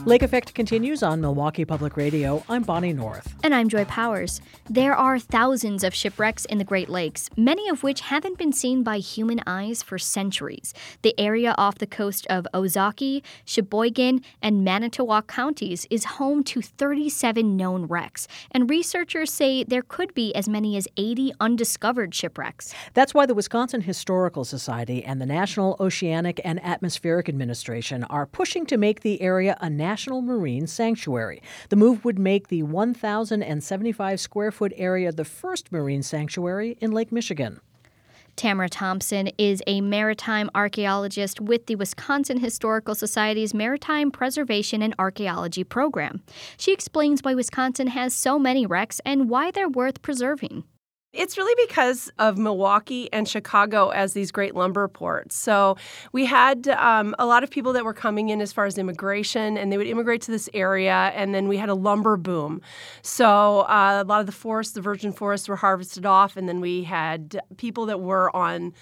Lake Effect continues on Milwaukee Public Radio. I'm Bonnie North. And I'm Joy Powers. There are thousands of shipwrecks in the Great Lakes, many of which haven't been seen by human eyes for centuries. The area off the coast of Ozaukee, Sheboygan, and Manitowoc counties is home to 37 known wrecks, and researchers say there could be as many as 80 undiscovered shipwrecks. That's why the Wisconsin Historical Society and the National Oceanic and Atmospheric Administration are pushing to make the area a National Marine Sanctuary. The move would make the 1,075-square-foot area the first marine sanctuary in Lake Michigan. Tamara Thompson is a maritime archaeologist with the Wisconsin Historical Society's Maritime Preservation and Archaeology program. She explains why Wisconsin has so many wrecks and why they're worth preserving. It's really because of Milwaukee and Chicago as these great lumber ports. So we had a lot of people that were coming in as far as immigration, and they would immigrate to this area, and then we had a lumber boom. So a lot of the forests, the virgin forests, were harvested off, and then we had people that were on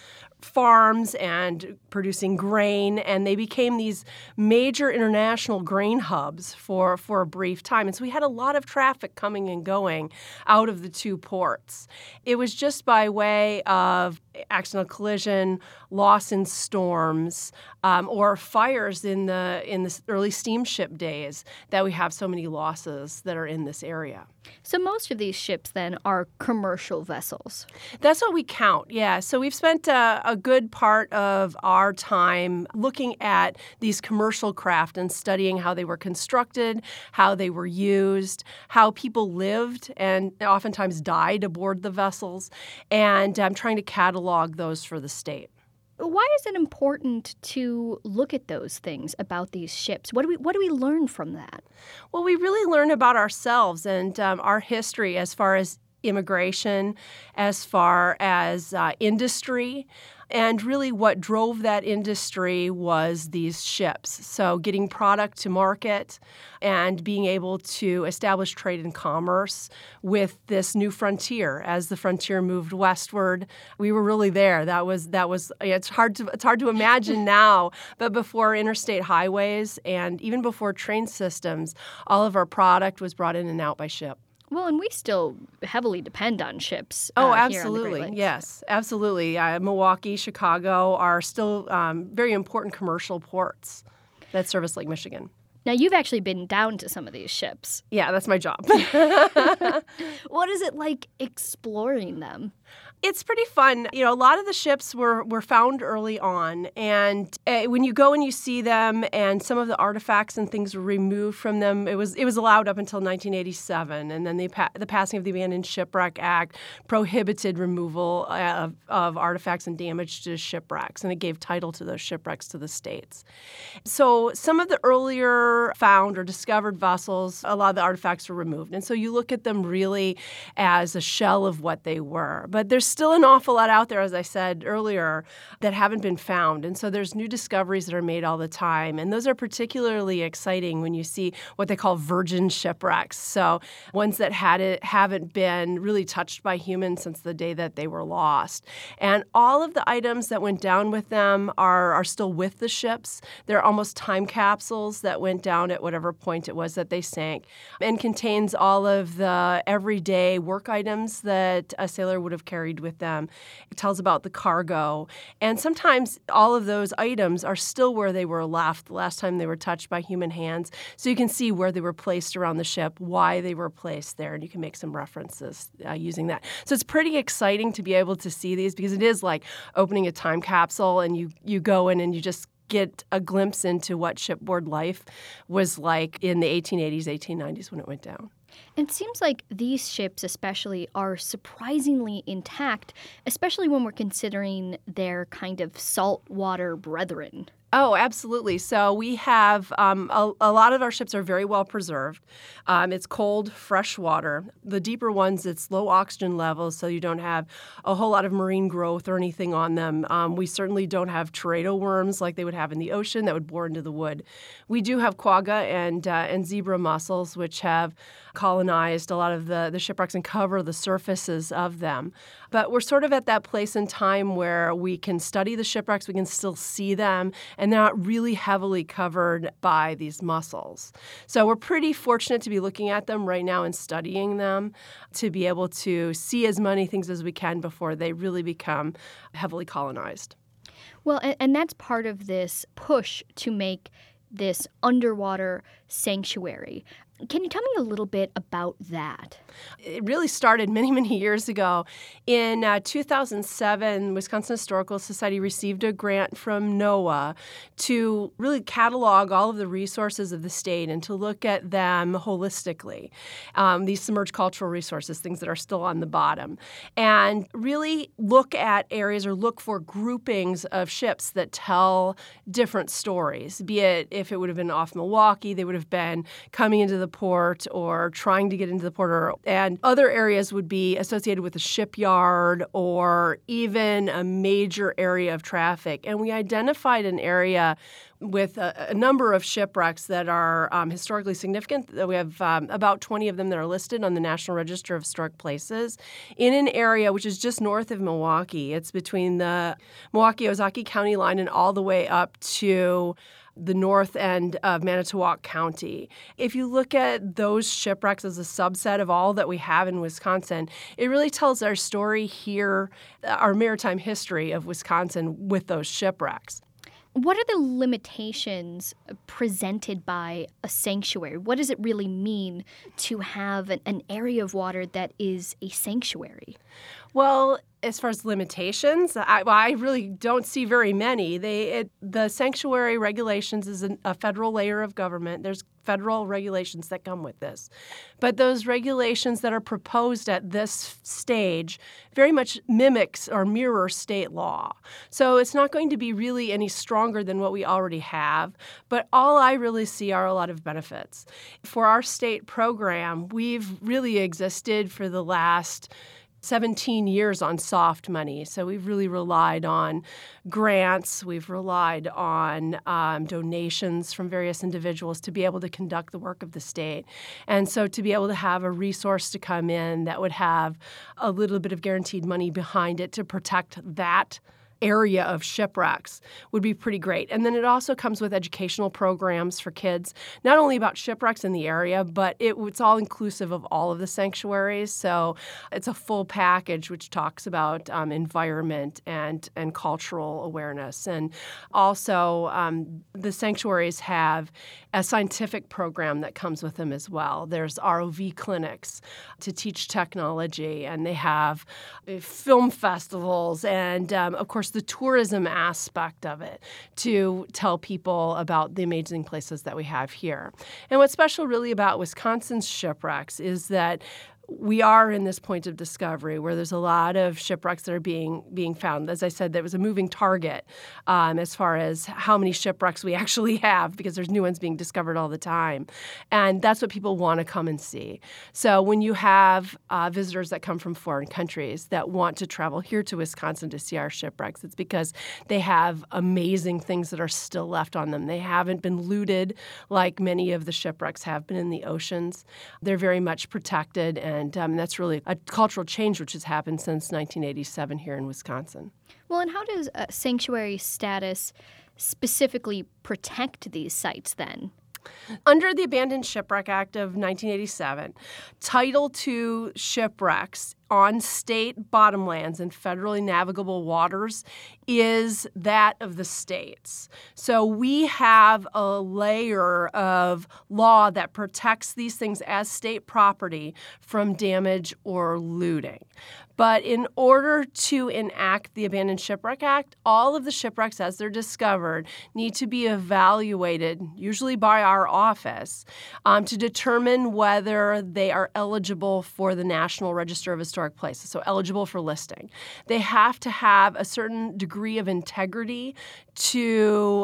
farms and producing grain, and they became these major international grain hubs for a brief time. And so we had a lot of traffic coming and going out of the two ports. It was just by way of accidental collision, loss in storms, or fires in the early steamship days that we have so many losses that are in this area. So most of these ships, then, are commercial vessels. That's what we count, yeah. So we've spent a good part of our time looking at these commercial craft and studying how they were constructed, how they were used, how people lived and oftentimes died aboard the vessels, and trying to catalog those for the state. Why is it important to look at those things about these ships? What do we learn from that? Well, we really learn about ourselves and our history as far as immigration, as far as industry. And really what drove that industry was these ships. So getting product to market and being able to establish trade and commerce with this new frontier. As the frontier moved westward, we were really there. That was. It's hard to imagine now, but before interstate highways and even before train systems, all of our product was brought in and out by ship. Well, and we still heavily depend on ships. Oh, absolutely. absolutely. Here on the Great Lakes. Yes, absolutely. Milwaukee, Chicago are still very important commercial ports that service Lake Michigan. Now, you've actually been down to some of these ships. Yeah, that's my job. What is it like exploring them? It's pretty fun. You know, a lot of the ships were found early on, and when you go and you see them, and some of the artifacts and things were removed from them, it was allowed up until 1987, and then the passing of the Abandoned Shipwreck Act prohibited removal of artifacts and damage to shipwrecks, and it gave title to those shipwrecks to the states. So some of the earlier found or discovered vessels, a lot of the artifacts were removed, and so you look at them really as a shell of what they were. But there's still an awful lot out there, as I said earlier, that haven't been found. And so there's new discoveries that are made all the time. And those are particularly exciting when you see what they call virgin shipwrecks. So ones that haven't been really touched by humans since the day that they were lost. And all of the items that went down with them are still with the ships. They're almost time capsules that went down at whatever point it was that they sank, and contains all of the everyday work items that a sailor would have carried with them. It tells about the cargo. And sometimes all of those items are still where they were left the last time they were touched by human hands. So you can see where they were placed around the ship, why they were placed there, and you can make some references using that. So it's pretty exciting to be able to see these, because it is like opening a time capsule, and you go in and you just get a glimpse into what shipboard life was like in the 1880s, 1890s when it went down. It seems like these ships especially are surprisingly intact, especially when we're considering their kind of saltwater brethren. Oh, absolutely. So we have a lot of our ships are very well preserved. It's cold, fresh water. The deeper ones, it's low oxygen levels, so you don't have a whole lot of marine growth or anything on them. We certainly don't have teredo worms like they would have in the ocean that would bore into the wood. We do have quagga and zebra mussels, which have colonized a lot of the shipwrecks and cover the surfaces of them. But we're sort of at that place in time where we can study the shipwrecks, we can still see them, and they're not really heavily covered by these mussels. So we're pretty fortunate to be looking at them right now and studying them to be able to see as many things as we can before they really become heavily colonized. Well, and that's part of this push to make this underwater sanctuary. Can you tell me a little bit about that? It really started many, many years ago. In 2007, Wisconsin Historical Society received a grant from NOAA to really catalog all of the resources of the state and to look at them holistically, these submerged cultural resources, things that are still on the bottom, and really look at areas or look for groupings of ships that tell different stories, be it if it would have been off Milwaukee, they would have been coming into the port or trying to get into the port, and other areas would be associated with a shipyard or even a major area of traffic. And we identified an area with a number of shipwrecks that are historically significant. We have about 20 of them that are listed on the National Register of Historic Places in an area which is just north of Milwaukee. It's between the Milwaukee-Ozaukee County line and all the way up to the north end of Manitowoc County. If you look at those shipwrecks as a subset of all that we have in Wisconsin, it really tells our story here, our maritime history of Wisconsin with those shipwrecks. What are the limitations presented by a sanctuary? What does it really mean to have an area of water that is a sanctuary? Well, as far as limitations, I really don't see very many. The sanctuary regulations is a federal layer of government. There's federal regulations that come with this. But those regulations that are proposed at this stage very much mimics or mirror state law. So it's not going to be really any stronger than what we already have. But all I really see are a lot of benefits. For our state program, we've really existed for the last 17 years on soft money. So we've really relied on grants. We've relied on donations from various individuals to be able to conduct the work of the state. And so to be able to have a resource to come in that would have a little bit of guaranteed money behind it to protect that area of shipwrecks would be pretty great. And then it also comes with educational programs for kids, not only about shipwrecks in the area, but it's all inclusive of all of the sanctuaries. So it's a full package which talks about environment and cultural awareness. And also the sanctuaries have a scientific program that comes with them as well. There's ROV clinics to teach technology, and they have film festivals and, of course, the tourism aspect of it to tell people about the amazing places that we have here. And what's special really about Wisconsin's shipwrecks is that we are in this point of discovery where there's a lot of shipwrecks that are being found. As I said, there was a moving target as far as how many shipwrecks we actually have because there's new ones being discovered all the time. And that's what people want to come and see. So when you have visitors that come from foreign countries that want to travel here to Wisconsin to see our shipwrecks, it's because they have amazing things that are still left on them. They haven't been looted like many of the shipwrecks have been in the oceans. They're very much protected, and that's really a cultural change which has happened since 1987 here in Wisconsin. Well, and how does sanctuary status specifically protect these sites then? Under the Abandoned Shipwreck Act of 1987, Title II shipwrecks on state bottomlands and federally navigable waters is that of the states. So we have a layer of law that protects these things as state property from damage or looting. But in order to enact the Abandoned Shipwreck Act, all of the shipwrecks as they're discovered need to be evaluated, usually by our office, to determine whether they are eligible for the National Register of Historic Places, so eligible for listing. They have to have a certain degree of integrity to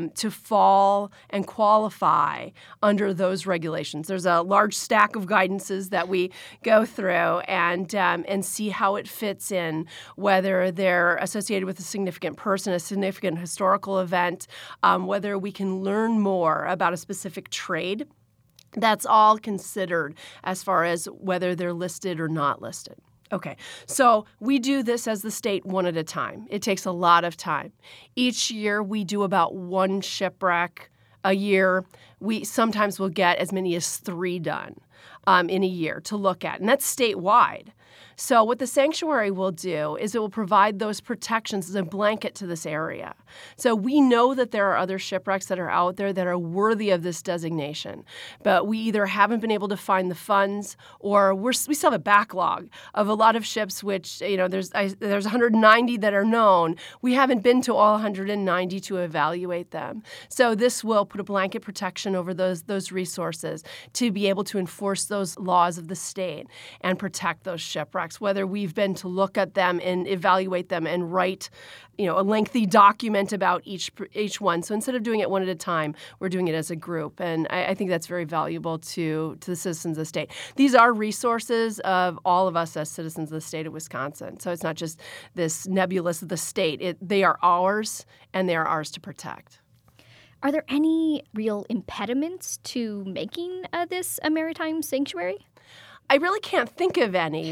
fall and qualify under those regulations. There's a large stack of guidances that we go through and see how it fits in, whether they're associated with a significant person, a significant historical event, whether we can learn more about a specific trade. That's all considered as far as whether they're listed or not listed. Okay, so we do this as the state one at a time. It takes a lot of time. Each year we do about one shipwreck a year. We sometimes will get as many as 3 done in a year to look at, and that's statewide. So what the sanctuary will do is it will provide those protections as a blanket to this area. So we know that there are other shipwrecks that are out there that are worthy of this designation, but we either haven't been able to find the funds or we still have a backlog of a lot of ships, which, there's 190 that are known. We haven't been to all 190 to evaluate them. So this will put a blanket protection over those resources to be able to enforce those laws of the state and protect those shipwrecks, whether we've been to look at them and evaluate them and write, a lengthy document about each one. So instead of doing it one at a time, we're doing it as a group. And I think that's very valuable to the citizens of the state. These are resources of all of us as citizens of the state of Wisconsin. So it's not just this nebulous of the state. They are ours, and they are ours to protect. Are there any real impediments to making this a maritime sanctuary? I really can't think of any.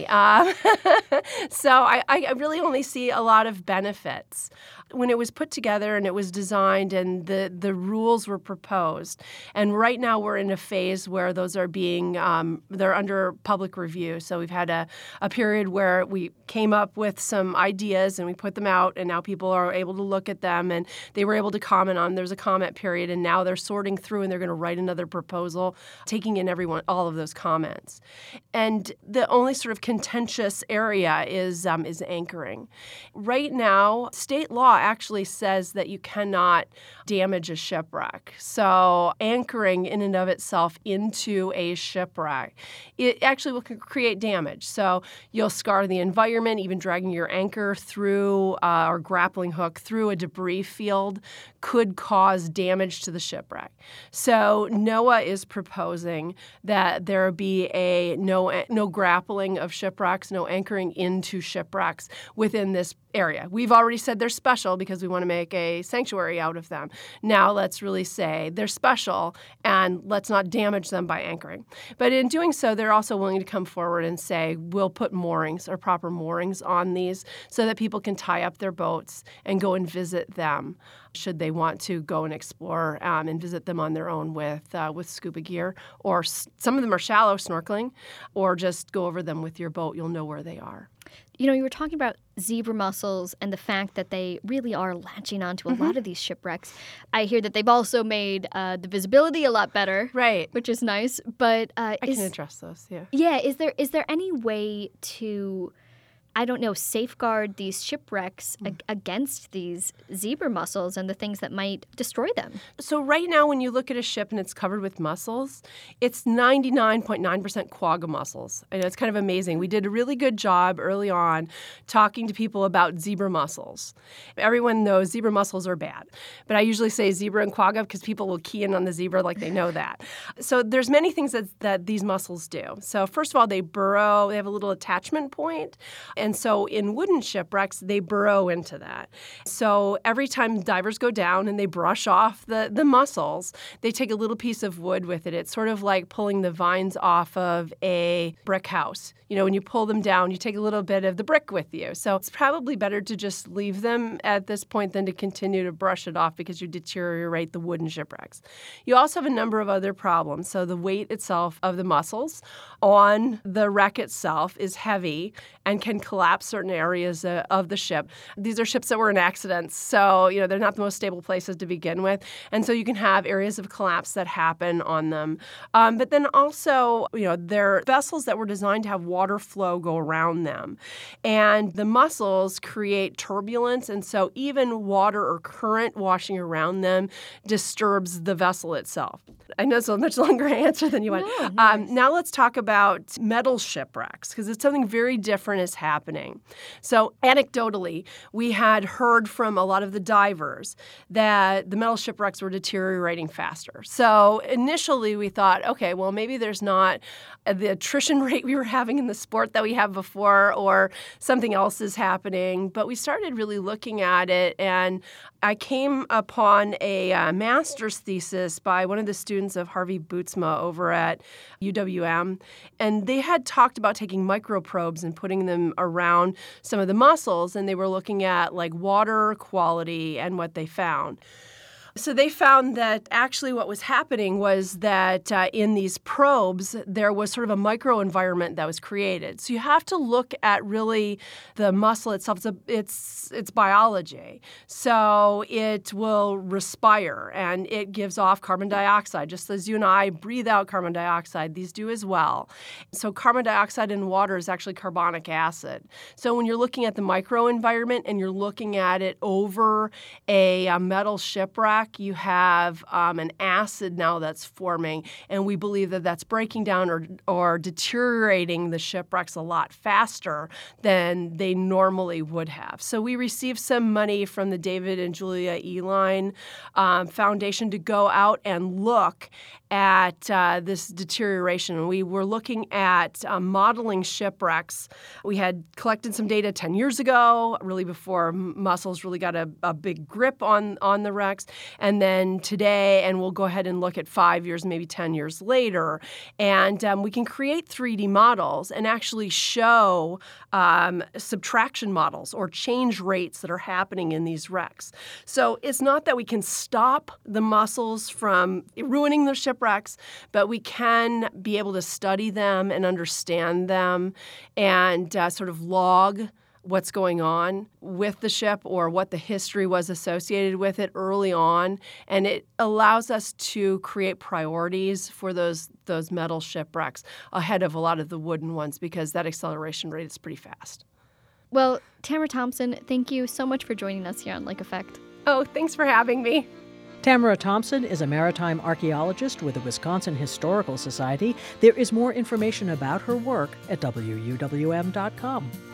So I really only see a lot of benefits. When it was put together and it was designed and the rules were proposed, and right now we're in a phase where those are they're under public review. So we've had a period where we came up with some ideas and we put them out, and now people are able to look at them and they were able to comment on them. There's a comment period, and now they're sorting through and they're going to write another proposal, taking in all of those comments. And the only sort of contentious area is anchoring. Right now, state law actually says that you cannot damage a shipwreck. So anchoring in and of itself into a shipwreck, it actually will create damage. So you'll scar the environment. Even dragging your anchor through or grappling hook through a debris field could cause damage to the shipwreck. So NOAA is proposing that there be no grappling of shipwrecks, no anchoring into shipwrecks within this area. We've already said they're special because we want to make a sanctuary out of them. Now let's really say they're special and let's not damage them by anchoring. But in doing so, they're also willing to come forward and say, we'll put moorings or proper moorings on these so that people can tie up their boats and go and visit them should they want to go and explore and visit them on their own with scuba gear. Or some of them are shallow snorkeling, or just go over them with your boat. You'll know where they are. You were talking about zebra mussels and the fact that they really are latching onto a lot of these shipwrecks. I hear that they've also made the visibility a lot better, right? Which is nice. But I can address those. Yeah. Yeah. Is there any way to, safeguard these shipwrecks against these zebra mussels and the things that might destroy them? So right now, when you look at a ship and it's covered with mussels, it's 99.9% quagga mussels. I know it's kind of amazing. We did a really good job early on talking to people about zebra mussels. Everyone knows zebra mussels are bad, but I usually say zebra and quagga because people will key in on the zebra like they know that. So there's many things that these mussels do. So first of all, they burrow. They have a little attachment point. And so in wooden shipwrecks, they burrow into that. So every time divers go down and they brush off the mussels, they take a little piece of wood with it. It's sort of like pulling the vines off of a brick house. When you pull them down, you take a little bit of the brick with you. So it's probably better to just leave them at this point than to continue to brush it off because you deteriorate the wooden shipwrecks. You also have a number of other problems. So the weight itself of the mussels on the wreck itself is heavy and can collapse certain areas of the ship. These are ships that were in accidents, so they're not the most stable places to begin with. And so you can have areas of collapse that happen on them. But then also, they're vessels that were designed to have water flow go around them. And the mussels create turbulence, and so even water or current washing around them disturbs the vessel itself. I know it's a much longer answer than you want. No, nice. Now let's talk about metal shipwrecks, because it's something very different is happening. So anecdotally, we had heard from a lot of the divers that the metal shipwrecks were deteriorating faster. So initially we thought, okay, well, maybe there's not the attrition rate we were having in the sport that we have before, or something else is happening. But we started really looking at it, and I came upon a master's thesis by one of the students of Harvey Bootsma over at UWM, and they had talked about taking microprobes and putting them around some of the mussels, and they were looking at like water quality and what they found. So they found that actually what was happening was that in these probes, there was sort of a microenvironment that was created. So you have to look at really the mussel itself. It's biology. So it will respire, and it gives off carbon dioxide. Just as you and I breathe out carbon dioxide, these do as well. So carbon dioxide in water is actually carbonic acid. So when you're looking at the microenvironment and you're looking at it over a metal shipwreck, you have an acid now that's forming, and we believe that that's breaking down or deteriorating the shipwrecks a lot faster than they normally would have. So we received some money from the David and Julia Uihlein Foundation to go out and look at this deterioration. We were looking at modeling shipwrecks. We had collected some data 10 years ago, really before mussels really got a big grip on the wrecks. And then today, and we'll go ahead and look at 5 years, maybe 10 years later. And we can create 3D models and actually show subtraction models or change rates that are happening in these wrecks. So it's not that we can stop the mussels from ruining the shipwrecks, but we can be able to study them and understand them and sort of log what's going on with the ship or what the history was associated with it early on. And it allows us to create priorities for those metal shipwrecks ahead of a lot of the wooden ones because that acceleration rate is pretty fast. Well, Tamara Thompson, thank you so much for joining us here on Lake Effect. Oh, thanks for having me. Tamara Thompson is a maritime archaeologist with the Wisconsin Historical Society. There is more information about her work at WUWM.com.